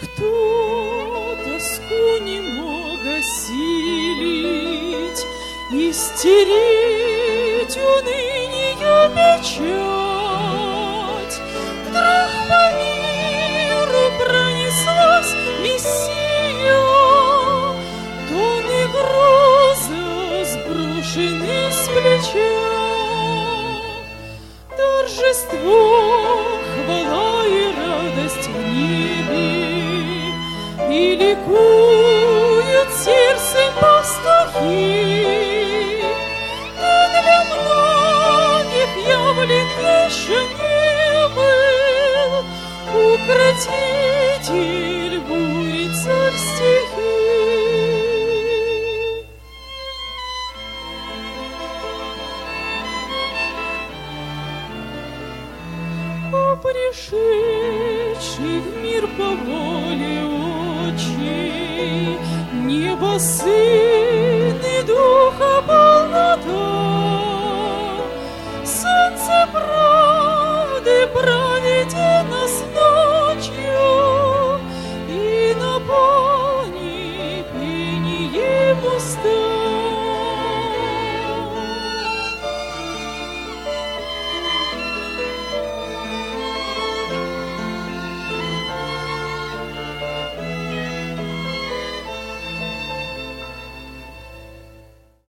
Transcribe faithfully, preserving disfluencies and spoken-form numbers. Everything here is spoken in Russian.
Кто тоску не мог осилить, истерить уныние печать, вдруг по миру пронеслась Мессия, тон и гроза сброшены с плеча. Торжество, хвала и радость в небе, и ликуют сердцем пастухи. Ты для многих явлен еще не был, укротитель бури, царь стихий. О, пришедший в мир по воле Отчей, небо, Сын и Духа полнота, солнце правды праведен нас ночью, и наполни пением уста.